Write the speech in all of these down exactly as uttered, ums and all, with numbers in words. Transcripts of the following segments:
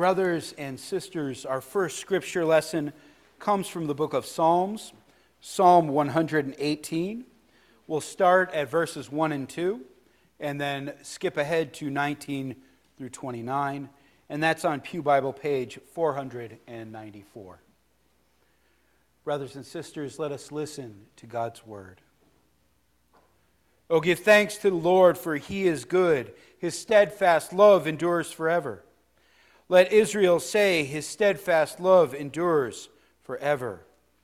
Brothers and sisters, our first scripture lesson comes from the book of Psalms, Psalm one hundred eighteen. We'll start at verses one and two, and then skip ahead to nineteen through twenty-nine, and that's on Pew Bible page four hundred ninety-four. Brothers and sisters, let us listen to God's word. Oh, give thanks to the Lord, for he is good. His steadfast love endures forever. Let Israel say, his steadfast love endures forever.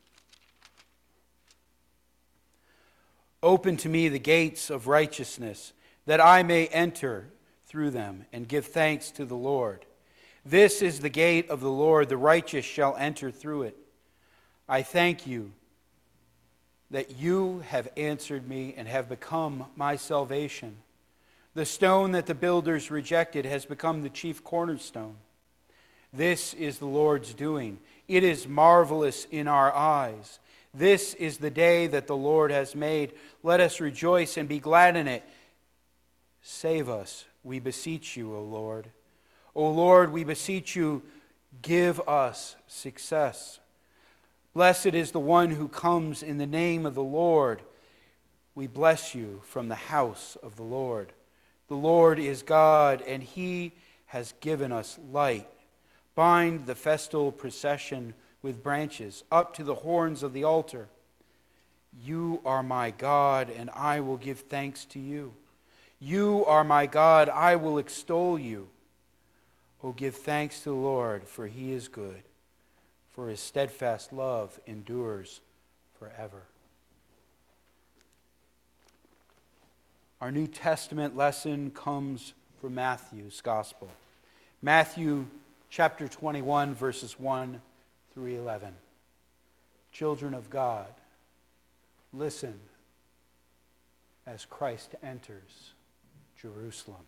Open to me the gates of righteousness, that I may enter through them and give thanks to the Lord. This is the gate of the Lord, the righteous shall enter through it. I thank you that you have answered me and have become my salvation. The stone that the builders rejected has become the chief cornerstone. This is the Lord's doing. It is marvelous in our eyes. This is the day that the Lord has made. Let us rejoice and be glad in it. Save us, we beseech you, O Lord. O Lord, we beseech you, give us success. Blessed is the one who comes in the name of the Lord. We bless you from the house of the Lord. The Lord is God, and he has given us light. Bind the festal procession with branches up to the horns of the altar. You are my God, and I will give thanks to you. You are my God, I will extol you. Oh, give thanks to the Lord, for he is good, for his steadfast love endures forever. Our New Testament lesson comes from Matthew's Gospel. Matthew chapter twenty-one, verses one through eleven. Children of God, listen as Christ enters Jerusalem.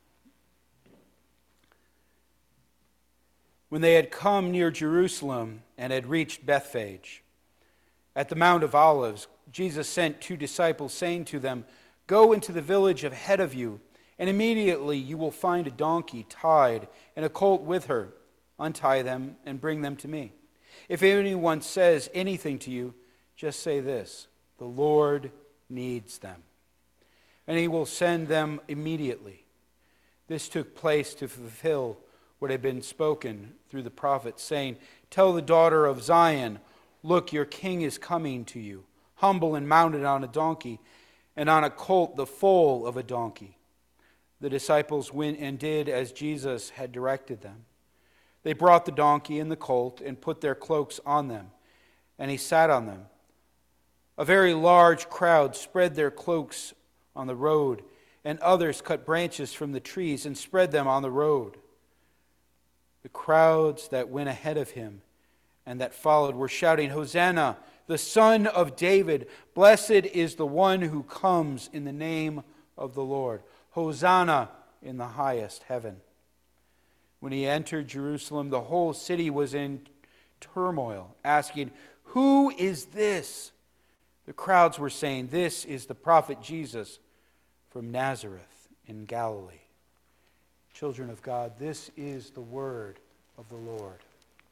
When they had come near Jerusalem and had reached Bethphage, at the Mount of Olives, Jesus sent two disciples, saying to them, "Go into the village ahead of you, and immediately you will find a donkey tied and a colt with her. Untie them and bring them to me. If anyone says anything to you, just say this, 'The Lord needs them,' and he will send them immediately." This took place to fulfill what had been spoken through the prophet, saying, "Tell the daughter of Zion, look, your king is coming to you, humble and mounted on a donkey, and on a colt, the foal of a donkey." The disciples went and did as Jesus had directed them. They brought the donkey and the colt and put their cloaks on them, and he sat on them. A very large crowd spread their cloaks on the road, and others cut branches from the trees and spread them on the road. The crowds that went ahead of him and that followed were shouting, "Hosanna, the Son of David! Blessed is the one who comes in the name of the Lord. Hosanna in the highest heaven." When he entered Jerusalem, the whole city was in turmoil, asking, "Who is this?" The crowds were saying, "This is the prophet Jesus from Nazareth in Galilee." Children of God, this is the word of the Lord.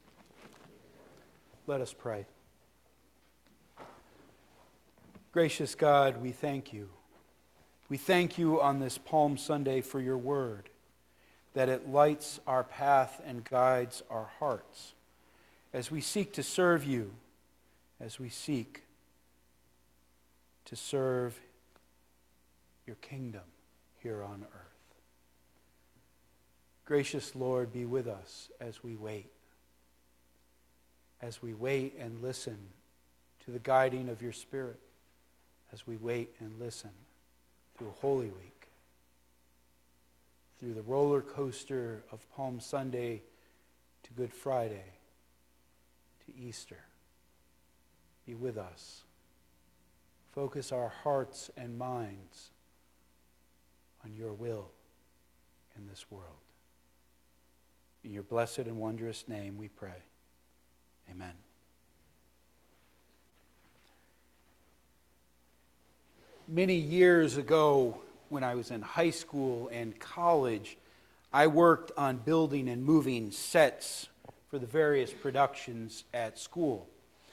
Let us pray. Gracious God, we thank you. We thank you on this Palm Sunday for your word, that it lights our path and guides our hearts as we seek to serve you, as we seek to serve your kingdom here on earth. Gracious Lord, be with us as we wait, as we wait and listen to the guiding of your Spirit, as we wait and listen through Holy Week, through the roller coaster of Palm Sunday to Good Friday to Easter. Be with us. Focus our hearts and minds on your will in this world. In your blessed and wondrous name we pray. Amen. Many years ago, when I was in high school and college, I worked on building and moving sets for the various productions at school.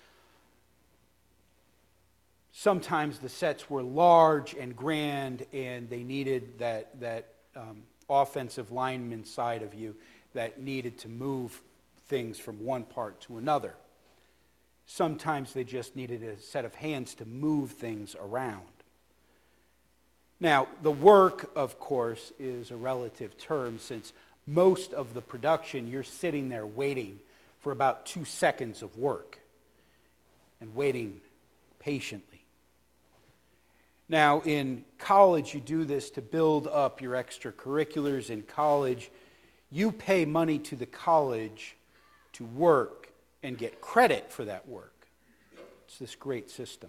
Sometimes the sets were large and grand, and they needed that, that um, offensive lineman side of you that needed to move things from one part to another. Sometimes they just needed a set of hands to move things around. Now, the work, of course, is a relative term, since most of the production, you're sitting there waiting for about two seconds of work and waiting patiently. Now, in college, you do this to build up your extracurriculars. In college, you pay money to the college to work and get credit for that work. It's this great system.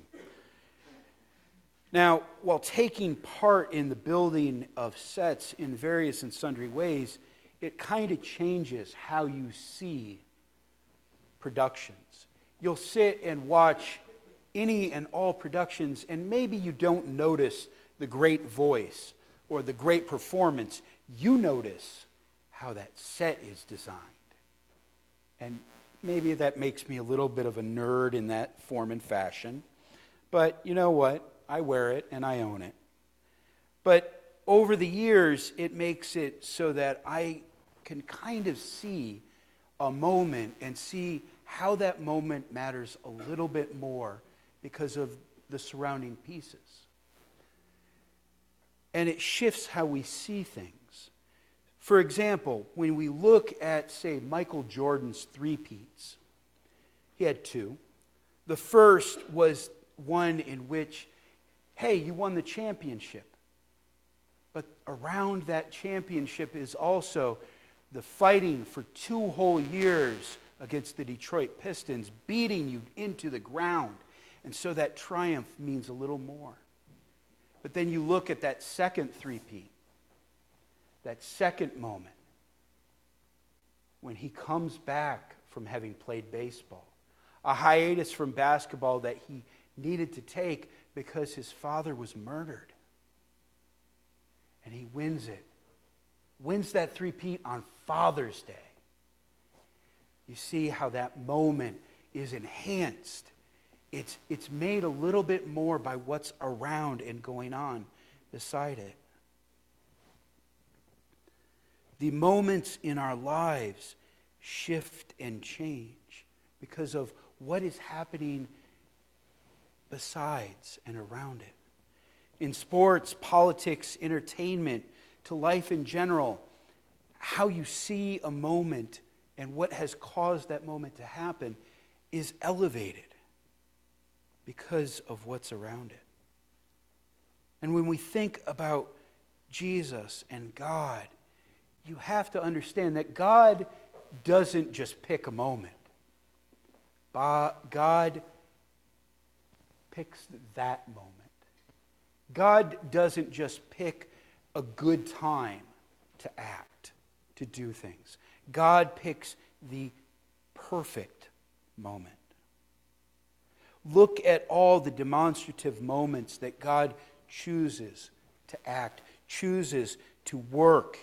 Now, while taking part in the building of sets in various and sundry ways, it kind of changes how you see productions. You'll sit and watch any and all productions, and maybe you don't notice the great voice or the great performance. You notice how that set is designed. And maybe that makes me a little bit of a nerd in that form and fashion. But you know what? I wear it and I own it. But over the years, it makes it so that I can kind of see a moment and see how that moment matters a little bit more because of the surrounding pieces. And it shifts how we see things. For example, when we look at, say, Michael Jordan's three-peats, he had two. The first was one in which, hey, you won the championship. But around that championship is also the fighting for two whole years against the Detroit Pistons, beating you into the ground. And so that triumph means a little more. But then you look at that second three-peat, that second moment, when he comes back from having played baseball, a hiatus from basketball that he needed to take because his father was murdered. And he wins it. Wins that three-peat on Father's Day. You see how that moment is enhanced. It's, it's made a little bit more by what's around and going on beside it. The moments in our lives shift and change because of what is happening besides and around it. In sports, politics, entertainment, to life in general, how you see a moment and what has caused that moment to happen is elevated because of what's around it. And when we think about Jesus and God, you have to understand that God doesn't just pick a moment. God picks that moment. God doesn't just pick a good time to act, to do things. God picks the perfect moment. Look at all the demonstrative moments that God chooses to act, chooses to work,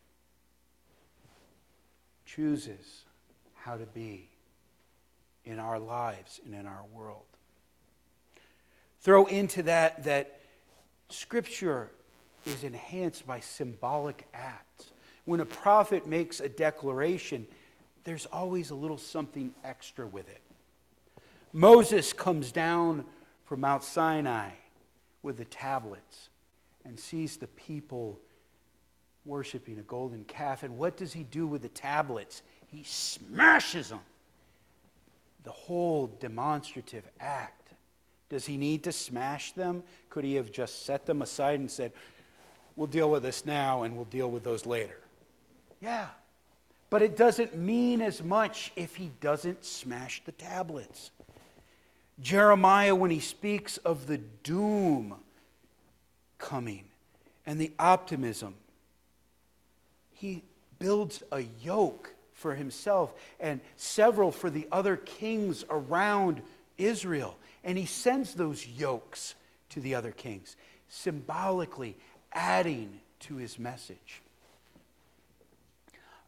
chooses how to be in our lives and in our world. Throw into that that Scripture is enhanced by symbolic acts. When a prophet makes a declaration, there's always a little something extra with it. Moses comes down from Mount Sinai with the tablets and sees the people worshiping a golden calf. And what does he do with the tablets? He smashes them. The whole demonstrative act. Does he need to smash them? Could he have just set them aside and said, we'll deal with this now and we'll deal with those later? Yeah. But it doesn't mean as much if he doesn't smash the tablets. Jeremiah, when he speaks of the doom coming and the optimism, he builds a yoke for himself and several for the other kings around Israel. And he sends those yokes to the other kings, symbolically adding to his message.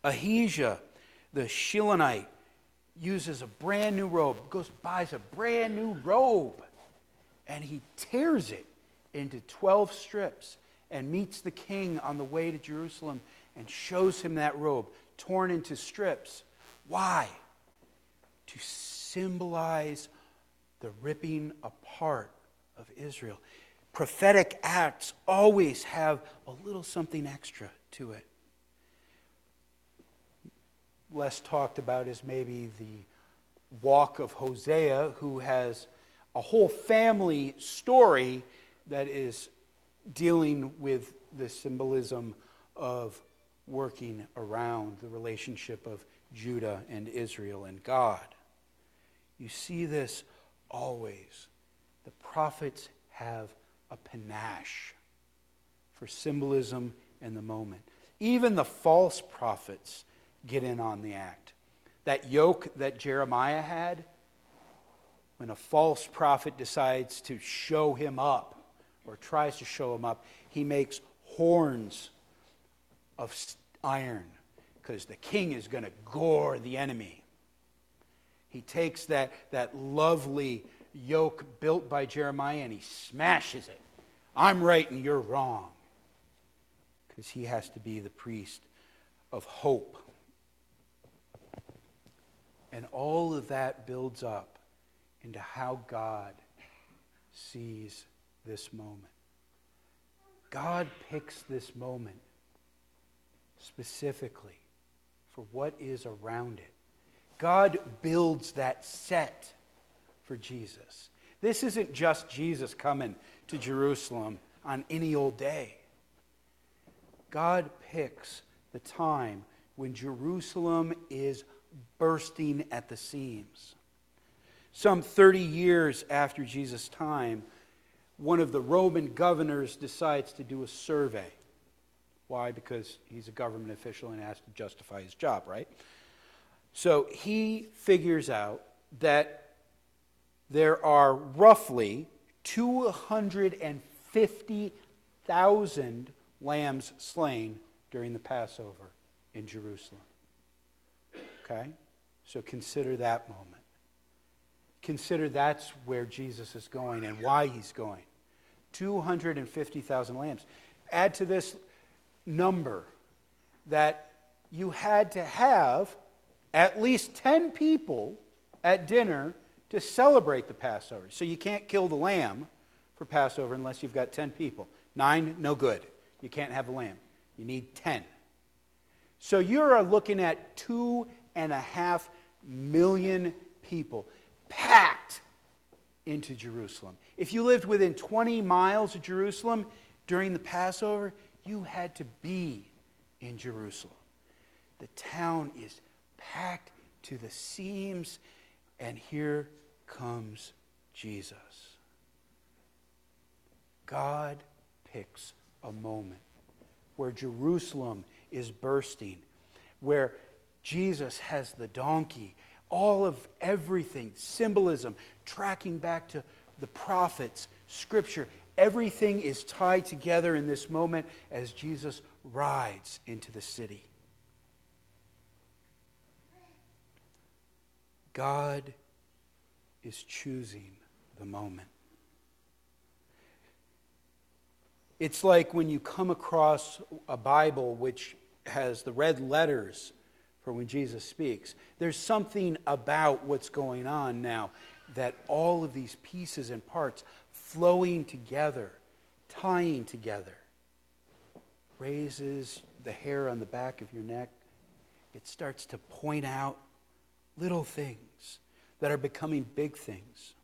Ahijah, the Shilonite, uses a brand new robe, goes buys a brand new robe, and he tears it into twelve strips and meets the king on the way to Jerusalem and shows him that robe torn into strips. Why? To symbolize the ripping apart of Israel. Prophetic acts always have a little something extra to it. Less talked about is maybe the walk of Hosea, who has a whole family story that is dealing with the symbolism of working around the relationship of Judah and Israel and God. You see this always. The prophets have a panache for symbolism in the moment. Even the false prophets get in on the act. That yoke that Jeremiah had, when a false prophet decides to show him up or tries to show him up, he makes horns of iron because the king is going to gore the enemy. He takes that, that lovely yoke built by Jeremiah and he smashes it. I'm right and you're wrong. Because he has to be the priest of hope. And all of that builds up into how God sees this moment. God picks this moment specifically for what is around it. God builds that set for Jesus. This isn't just Jesus coming to Jerusalem on any old day. God picks the time when Jerusalem is bursting at the seams. Some thirty years after Jesus' time, one of the Roman governors decides to do a survey. Why? Because he's a government official and has to justify his job, right? So he figures out that there are roughly two hundred fifty thousand lambs slain during the Passover in Jerusalem. Okay? So consider that moment. Consider that's where Jesus is going and why he's going. two hundred fifty thousand lambs. Add to this number that you had to have at least ten people at dinner to celebrate the Passover. So you can't kill the lamb for Passover unless you've got ten people. Nine, no good. You can't have a lamb. You need ten. So you're looking at two and a half million people packed into Jerusalem. If you lived within twenty miles of Jerusalem during the Passover, you had to be in Jerusalem. The town is packed to the seams, and here comes Jesus. God picks a moment where Jerusalem is bursting, where Jesus has the donkey, all of everything, symbolism, tracking back to the prophets, Scripture. Everything is tied together in this moment as Jesus rides into the city. God is choosing the moment. It's like when you come across a Bible which has the red letters for when Jesus speaks. There's something about what's going on now that all of these pieces and parts flowing together, tying together, raises the hair on the back of your neck. It starts to point out little things that are becoming big things.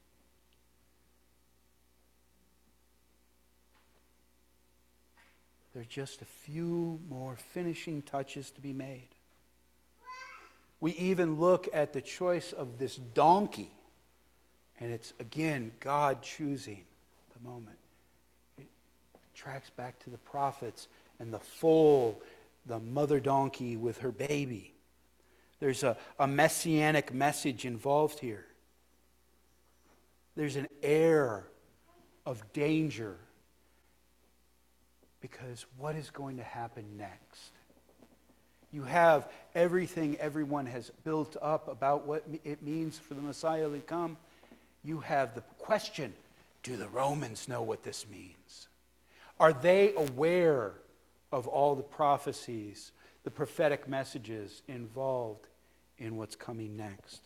There's just a few more finishing touches to be made. We even look at the choice of this donkey, and it's, again, God choosing the moment. It tracks back to the prophets and the foal, the mother donkey with her baby. There's a, a messianic message involved here. There's an air of danger because what is going to happen next? You have everything everyone has built up about what it means for the Messiah to come. You have the question, do the Romans know what this means? Are they aware of all the prophecies, the prophetic messages involved in what's coming next?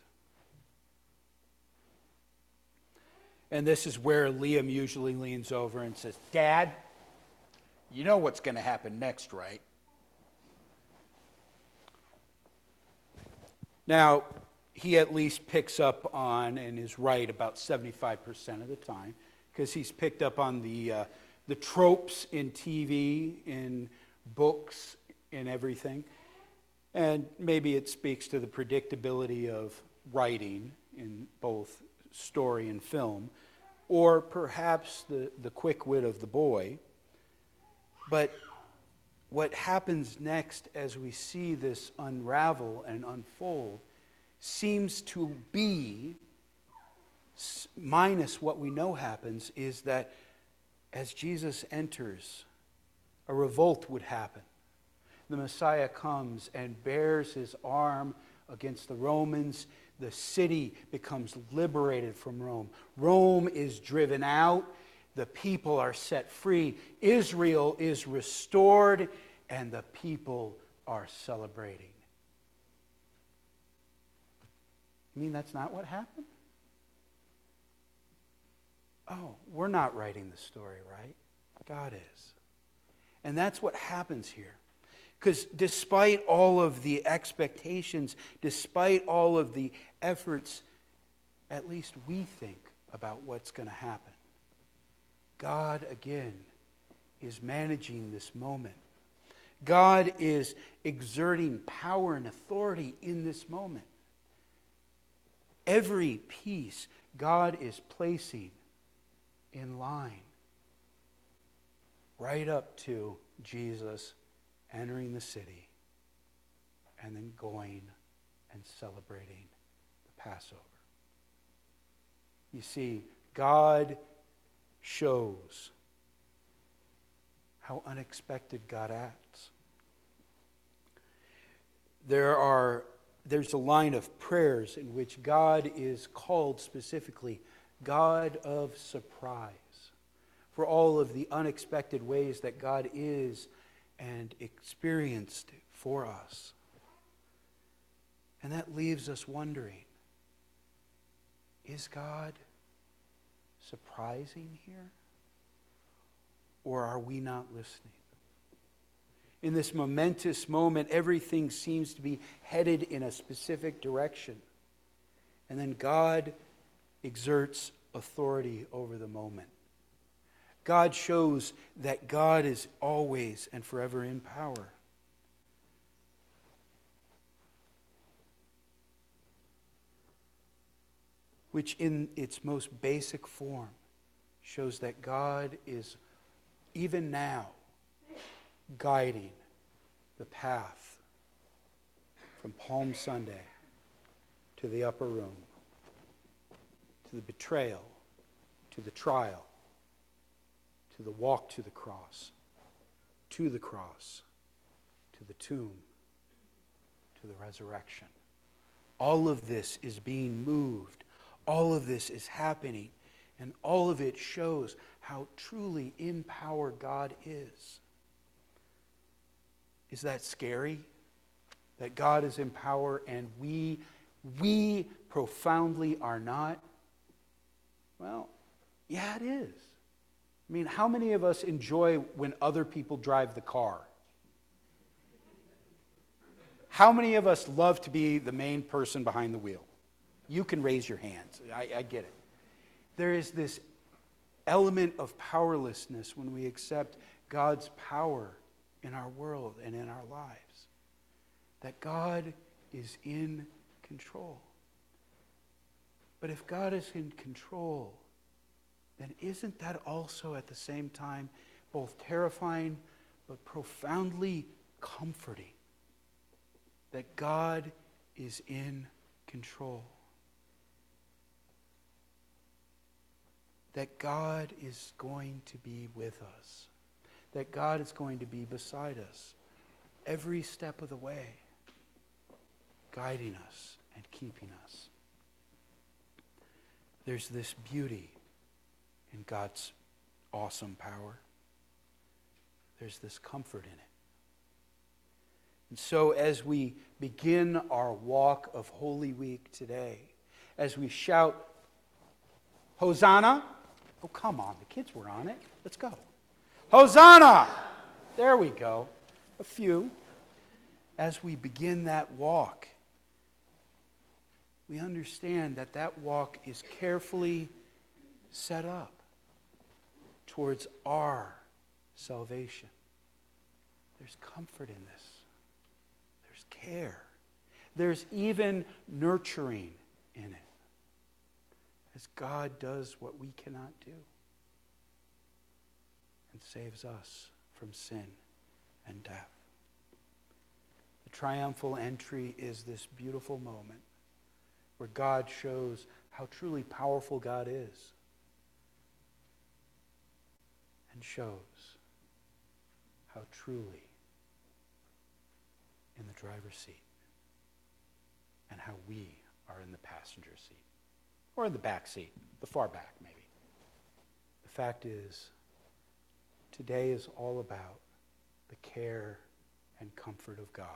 And this is where Liam usually leans over and says, Dad, you know what's going to happen next, right? Now, he at least picks up on and is right about seventy-five percent of the time, because he's picked up on the uh, the tropes in T V, in books, in everything. And maybe it speaks to the predictability of writing in both story and film, or perhaps the, the quick wit of the boy. But what happens next as we see this unravel and unfold seems to be, minus what we know happens, is that as Jesus enters, a revolt would happen. The Messiah comes and bears his arm against the Romans. The city becomes liberated from Rome. Rome is driven out. The people are set free. Israel is restored, and the people are celebrating. You mean that's not what happened? Oh, we're not writing the story, right? God is. And that's what happens here. Because despite all of the expectations, despite all of the efforts, at least we think about what's going to happen. God, again, is managing this moment. God is exerting power and authority in this moment. Every piece God is placing in line right up to Jesus entering the city and then going and celebrating the Passover. You see, God shows how unexpected God acts. There are, there's a line of prayers in which God is called specifically God of surprise, for all of the unexpected ways that God is and experienced for us. And that leaves us wondering, is God surprising here? Or are we not listening? In this momentous moment, everything seems to be headed in a specific direction. And then God exerts authority over the moment. God shows that God is always and forever in power. Which in its most basic form shows that God is even now guiding the path from Palm Sunday to the upper room, to the betrayal, to the trial, to the walk to the cross, to the cross, to the tomb, to the resurrection. All of this is being moved. All of this is happening. And all of it shows how truly in power God is. Is that scary? That God is in power and we, we profoundly are not? Well, yeah, it is. I mean, how many of us enjoy when other people drive the car? How many of us love to be the main person behind the wheel? You can raise your hands. I, I get it. There is this element of powerlessness when we accept God's power in our world and in our lives. That God is in control. But if God is in control, then isn't that also at the same time both terrifying but profoundly comforting? That God is in control. That God is going to be with us. That God is going to be beside us. every step of the way, guiding us and keeping us. There's this beauty in God's awesome power. There's this comfort in it. And so as we begin our walk of Holy Week today, as we shout, Hosanna. Oh, come on, the kids were on it. Let's go. Hosanna! There we go. A few. As we begin that walk, we understand that that walk is carefully set up towards our salvation. There's comfort in this. There's care. There's even nurturing in it. As God does what we cannot do and saves us from sin and death. The triumphal entry is this beautiful moment where God shows how truly powerful God is and shows how truly in the driver's seat and how we are in the passenger seat. Or in the back seat, the far back maybe. The fact is, today is all about the care and comfort of God.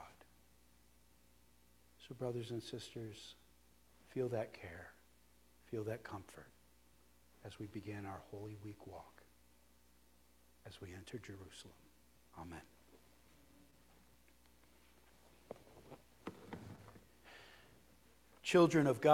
So brothers and sisters, feel that care, feel that comfort as we begin our Holy Week walk, as we enter Jerusalem. Amen. Children of God,